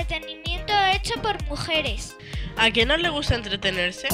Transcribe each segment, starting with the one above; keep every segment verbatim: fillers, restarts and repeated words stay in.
entretenimiento hecho por mujeres. ¿A quién no le gusta entretenerse?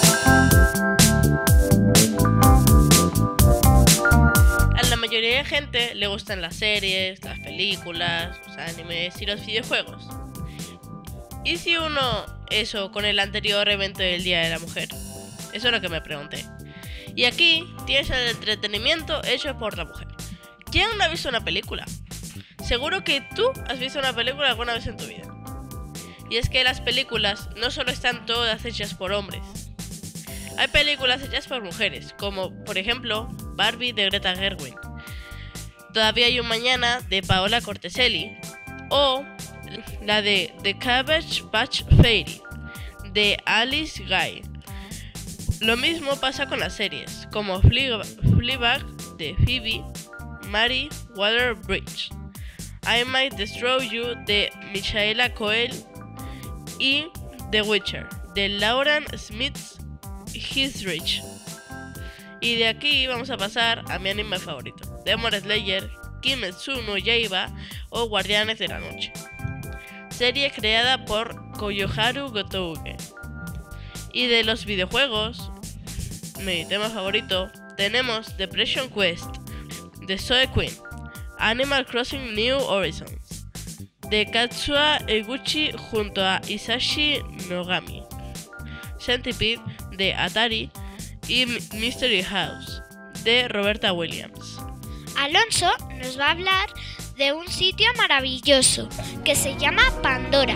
A la mayoría de gente le gustan las series, las películas, los animes y los videojuegos. ¿Y si uno eso con el anterior evento del Día de la Mujer? Eso es lo que me pregunté. Y aquí tienes el entretenimiento hecho por la mujer. ¿Quién no ha visto una película? Seguro que tú has visto una película alguna vez en tu vida. Y es que las películas no solo están todas hechas por hombres. Hay películas hechas por mujeres, como por ejemplo Barbie de Greta Gerwig, Todavía hay un mañana de Paola Corteseli, o la de The Cabbage Patch Fairy de Alice Guy. Lo mismo pasa con las series, como Fleabag de Phoebe Mary Waller-Bridge, I Might Destroy You de Michaela Coel y The Witcher de Lauren Smith Heathridge. Y de aquí vamos a pasar a mi anime favorito, Demon Slayer, Kimetsu no Yaiba o Guardianes de la Noche, serie creada por Koyoharu Gotouge. Y de los videojuegos, mi tema favorito, tenemos Depression Quest de Zoe Quinn, Animal Crossing New Horizons de Katsua Eguchi junto a Isashi Nogami, Centipede de Atari y Mystery House de Roberta Williams. Alonso nos va a hablar de un sitio maravilloso que se llama Pandora.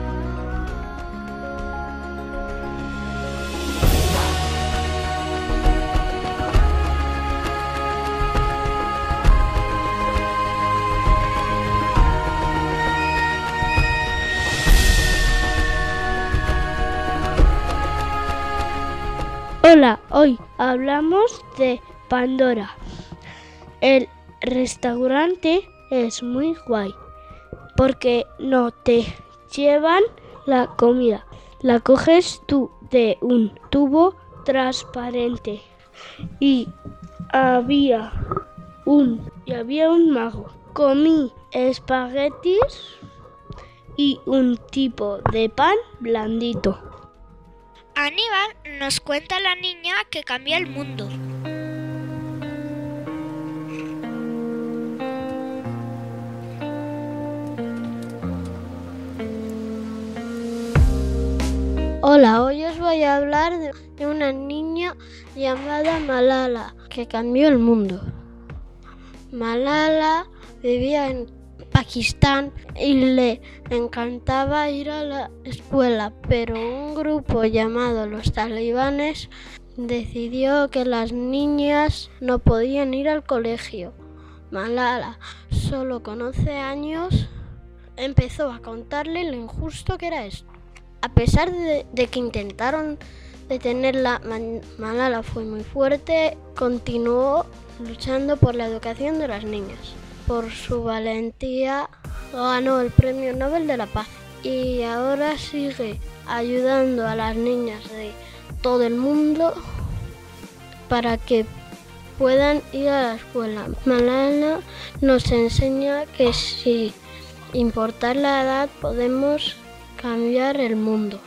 Hola, hoy hablamos de Pandora. El restaurante es muy guay porque no te llevan la comida, la coges tú de un tubo transparente y había un y había un mago. Comí espaguetis y un tipo de pan blandito. Aníbal nos cuenta la niña que cambia el mundo. Hola, hoy os voy a hablar de una niña llamada Malala que cambió el mundo. Malala vivía en Pakistán y le encantaba ir a la escuela, pero un grupo llamado los talibanes decidió que las niñas no podían ir al colegio. Malala, solo con once años, empezó a contarle lo injusto que era esto. A pesar de, de que intentaron detenerla, Malala fue muy fuerte, continuó luchando por la educación de las niñas. Por su valentía ganó el Premio Nobel de la Paz y ahora sigue ayudando a las niñas de todo el mundo para que puedan ir a la escuela. Malala nos enseña que sin importar la edad podemos cambiar el mundo.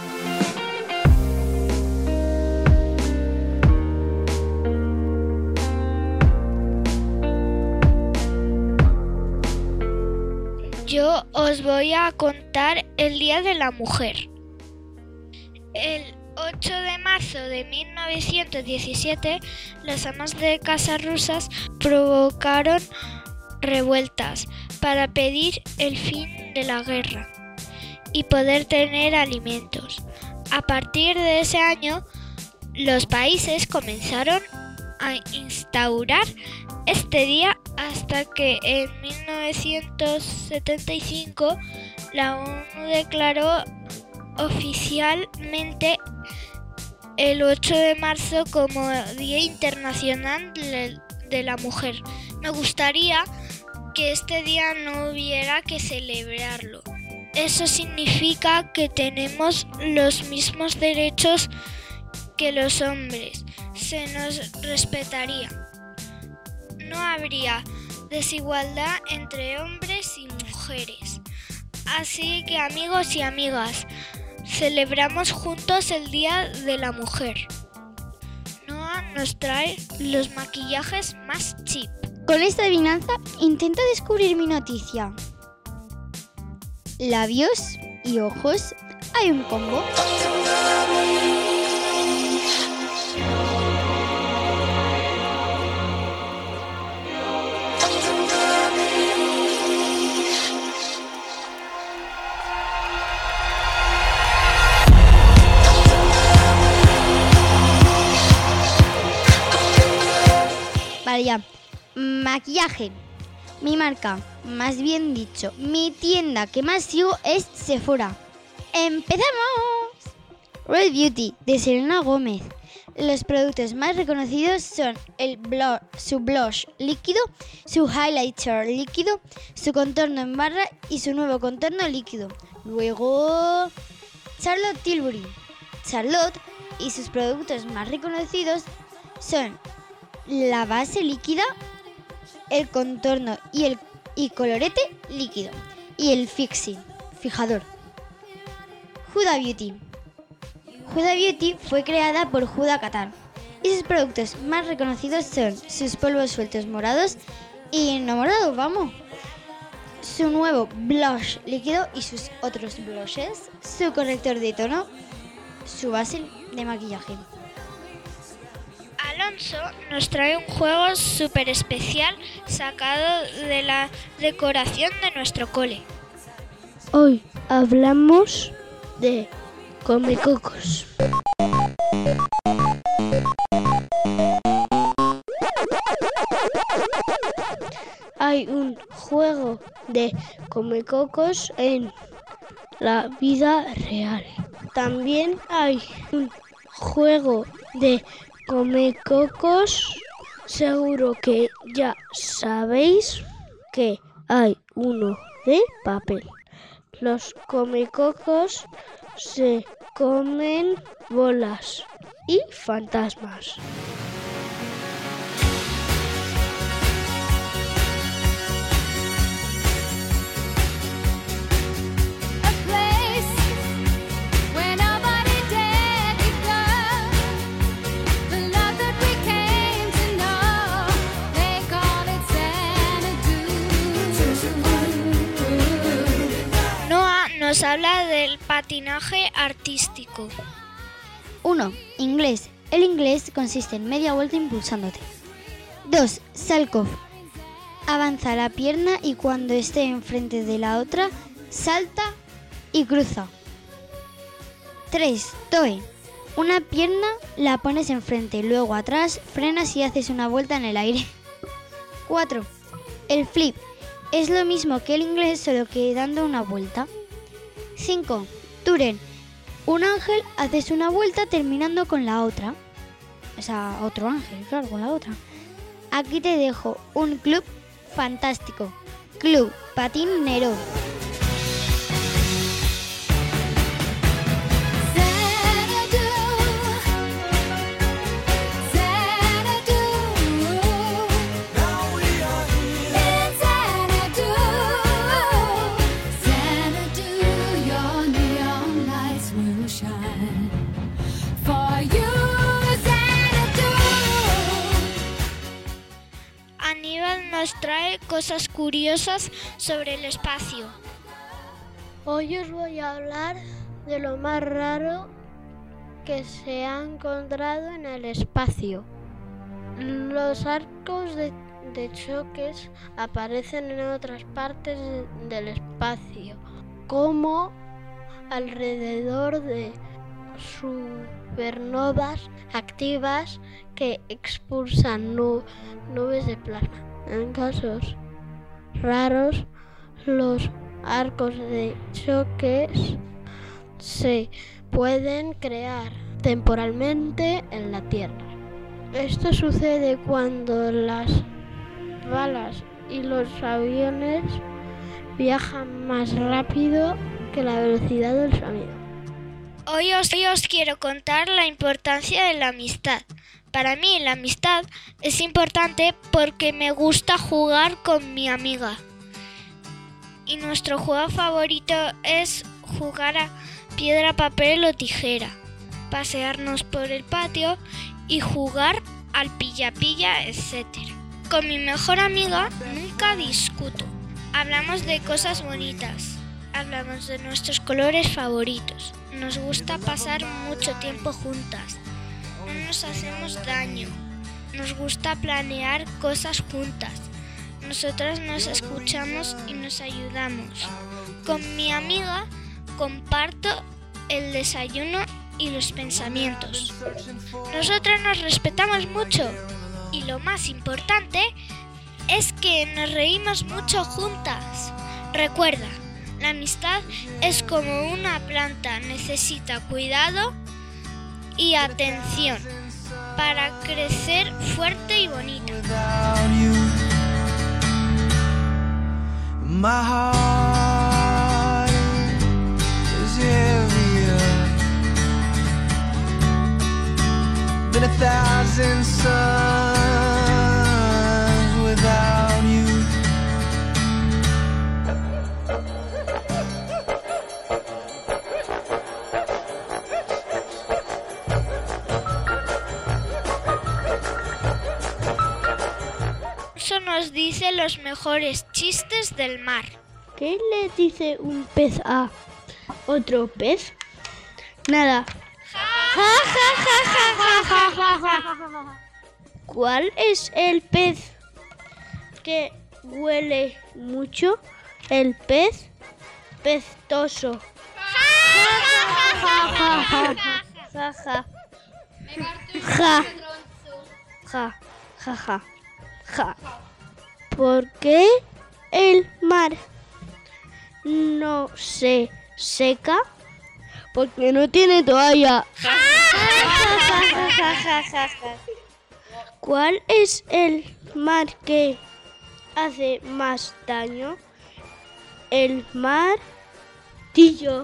Yo os voy a contar el Día de la Mujer. El ocho de marzo de mil novecientos diecisiete, las amas de casa rusas provocaron revueltas para pedir el fin de la guerra y poder tener alimentos. A partir de ese año, los países comenzaron a instaurar este día hasta que en mil novecientos setenta y cinco la ONU declaró oficialmente el ocho de marzo como Día Internacional de la Mujer. Me gustaría que este día no hubiera que celebrarlo. Eso significa que tenemos los mismos derechos que los hombres. Se nos respetaría. No habría desigualdad entre hombres y mujeres. Así que amigos y amigas, celebramos juntos el Día de la Mujer. Noah nos trae los maquillajes más cheap. Con esta adivinanza intento descubrir mi noticia. Labios y ojos, hay un combo. Vale, ya. Maquillaje. Mi marca, más bien dicho, mi tienda que más sigo es Sephora. ¡Empezamos! Red Beauty, de Selena Gómez. Los productos más reconocidos son el blush, su blush líquido, su highlighter líquido, su contorno en barra y su nuevo contorno líquido. Luego, Charlotte Tilbury. Charlotte y sus productos más reconocidos son la base líquida, el contorno y el y colorete líquido y el fixing, fijador. Huda Beauty. Huda Beauty fue creada por Huda Qatar y sus productos más reconocidos son sus polvos sueltos morados y no morados, vamos. Su nuevo blush líquido y sus otros blushes, su corrector de tono, su base de maquillaje. Alonso nos trae un juego súper especial sacado de la decoración de nuestro cole. Hoy hablamos de Comecocos. Hay un juego de Comecocos en la vida real. También hay un juego de Comecocos. Seguro que ya sabéis que hay uno de papel. Los Comecocos se comen bolas y fantasmas. Nos habla del patinaje artístico. uno. Inglés. El inglés consiste en media vuelta impulsándote. dos. Salchow. Avanza la pierna y cuando esté enfrente de la otra, salta y cruza. tres. Toe. Una pierna la pones enfrente, luego atrás, frenas y haces una vuelta en el aire. cuatro. El flip. Es lo mismo que el inglés, solo que dando una vuelta. cinco. Turn. Un ángel, haces una vuelta terminando con la otra. O sea, otro ángel, claro, con la otra. Aquí te dejo un club fantástico. Club Patín Neró. Nos trae cosas curiosas sobre el espacio. Hoy os voy a hablar de lo más raro que se ha encontrado en el espacio. Los arcos de, de choques aparecen en otras partes de, del espacio, como alrededor de supernovas activas que expulsan nu, nubes de plasma. En casos raros, los arcos de choques se pueden crear temporalmente en la Tierra. Esto sucede cuando las balas y los aviones viajan más rápido que la velocidad del sonido. Hoy os, hoy os quiero contar la importancia de la amistad. Para mí la amistad es importante porque me gusta jugar con mi amiga y nuestro juego favorito es jugar a piedra, papel o tijera, pasearnos por el patio y jugar al pilla-pilla, etcétera. Con mi mejor amiga nunca discuto. Hablamos de cosas bonitas, hablamos de nuestros colores favoritos. Nos gusta pasar mucho tiempo juntas. No nos hacemos daño. Nos gusta planear cosas juntas. Nosotras nos escuchamos y nos ayudamos. Con mi amiga comparto el desayuno y los pensamientos. Nosotras nos respetamos mucho y lo más importante es que nos reímos mucho juntas. Recuerda, la amistad es como una planta, necesita cuidado y atención para crecer fuerte y bonita. My heart is heavier than a thousand suns without you. Eso nos dice los mejores chistes del mar. ¿Qué le dice un pez a otro pez? Nada. ¿Cuál es el pez que huele mucho? El pez pestoso. Ja, ja, ja. Ja, ja, ja, ja. ¿Por qué el mar no se seca? Porque no tiene toalla. ¿Cuál es el mar que hace más daño? El martillo.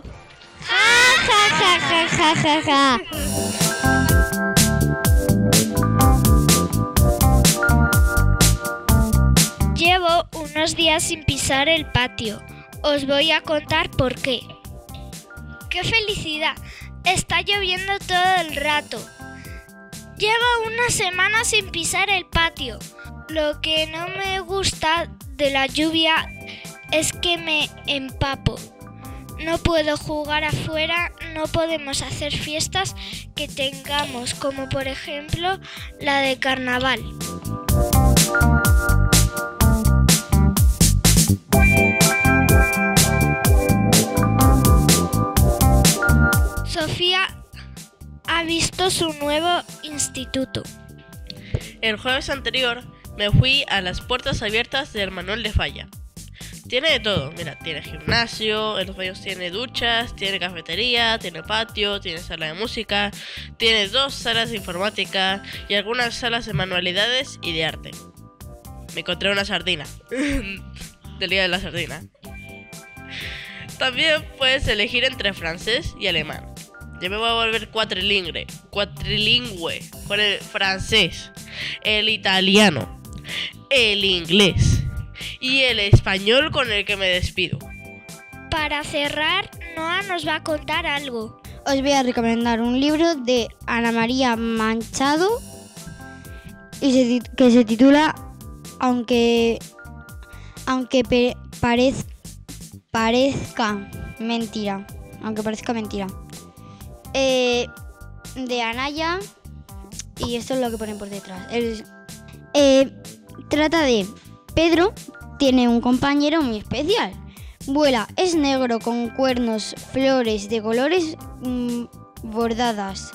Llevo unos días sin pisar el patio. Os voy a contar por qué. ¡Qué felicidad! Está lloviendo todo el rato. Llevo una semana sin pisar el patio. Lo que no me gusta de la lluvia es que me empapo. No puedo jugar afuera, no podemos hacer fiestas que tengamos, como por ejemplo la de carnaval. Sofía ha visto su nuevo instituto. El jueves anterior me fui a las puertas abiertas del Manuel de Falla. Tiene de todo, mira, tiene gimnasio, en los baños tiene duchas, tiene cafetería, tiene patio, tiene sala de música, tiene dos salas de informática y algunas salas de manualidades y de arte. Me encontré una sardina, del día de la sardina. También puedes elegir entre francés y alemán. Yo me voy a volver cuatrilingüe, cuatrilingüe con el francés, el italiano, el inglés y el español con el que me despido. Para cerrar, Noa nos va a contar algo. Os voy a recomendar un libro de Ana María Manchado y se, que se titula Aunque, aunque pe, parez, parezca mentira. Aunque parezca mentira. Eh, de Anaya, y esto es lo que ponen por detrás. El, eh, trata de Pedro, tiene un compañero muy especial. Vuela, es negro con cuernos, flores de colores mmm, bordadas.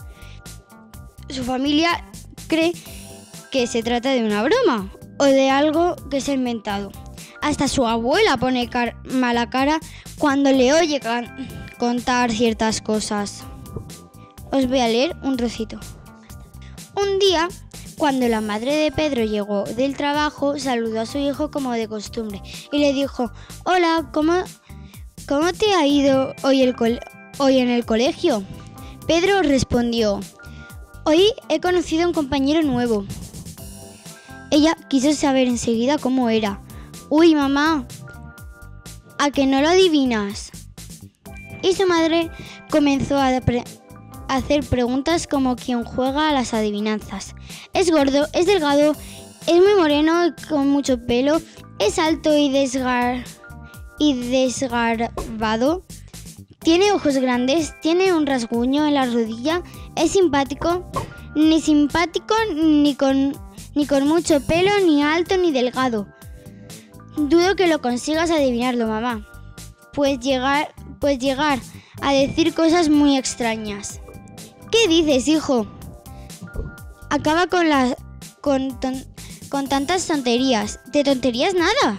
Su familia cree que se trata de una broma o de algo que se ha inventado. Hasta su abuela pone car- mala cara cuando le oye can- contar ciertas cosas. Os voy a leer un trocito. Un día, cuando la madre de Pedro llegó del trabajo, saludó a su hijo como de costumbre y le dijo: «Hola, ¿cómo, cómo te ha ido hoy, el cole- hoy en el colegio?» Pedro respondió: «Hoy he conocido a un compañero nuevo». Ella quiso saber enseguida cómo era. «Uy, mamá, ¿A que no lo adivinas? Y su madre comenzó a, pre- a hacer preguntas como quien juega a las adivinanzas. Es gordo, es delgado, es muy moreno y con mucho pelo, es alto y, desgar- y desgarbado, tiene ojos grandes, tiene un rasguño en la rodilla, es simpático, ni simpático ni con, ni con mucho pelo, ni alto ni delgado. Dudo que lo consigas adivinarlo, mamá. Pues llegar, pues llegar a decir cosas muy extrañas. ¿Qué dices, hijo? Acaba con las con, ton, con tantas tonterías. De tonterías nada.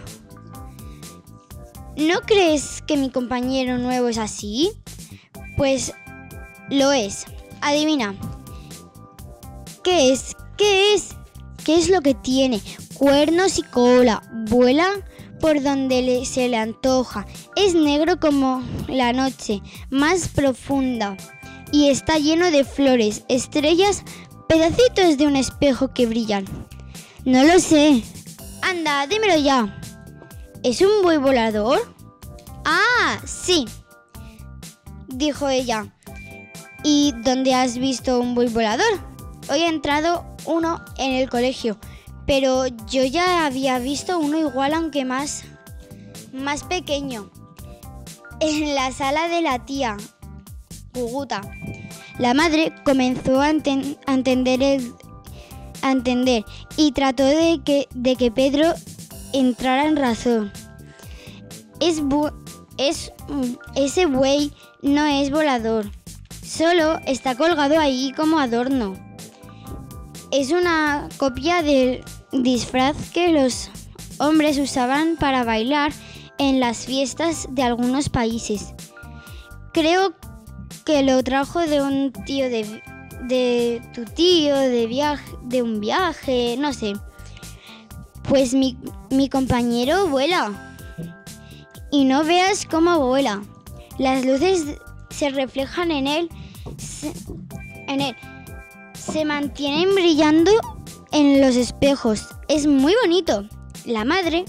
¿No crees que mi compañero nuevo es así? Pues lo es. Adivina. ¿Qué es? ¿Qué es? ¿Qué es lo que tiene? Cuernos y cola. Vuela por donde le, se le antoja. Es negro como la noche, más profunda. Y está lleno de flores, estrellas, pedacitos de un espejo que brillan. No lo sé. Anda, dímelo ya. ¿Es un buey volador? Ah, sí, dijo ella. ¿Y dónde has visto un buey volador? Hoy ha entrado uno en el colegio, pero yo ya había visto uno igual, aunque más, más pequeño, en la sala de la tía Guguta. La madre comenzó a, enten- a entender el, a entender y trató de que, de que Pedro entrara en razón. Es, bu- es ese buey no es volador, solo está colgado ahí como adorno. Es una copia del disfraz que los hombres usaban para bailar en las fiestas de algunos países. Creo que lo trajo de un tío de, de tu tío, de viaje, de un viaje, no sé. Pues mi, mi compañero vuela. Y no veas cómo vuela. Las luces se reflejan en él, se, en él. Se mantienen brillando en los espejos. Es muy bonito. La madre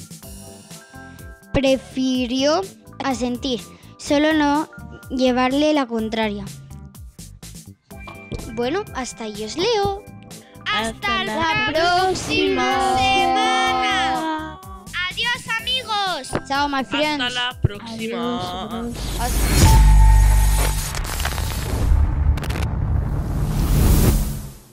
prefirió asentir, solo no llevarle la contraria. Bueno, hasta ahí os leo. Hasta la, la próxima semana. Adiós, amigos. Chao, my friends. Hasta la próxima. Adiós, adiós. Hasta-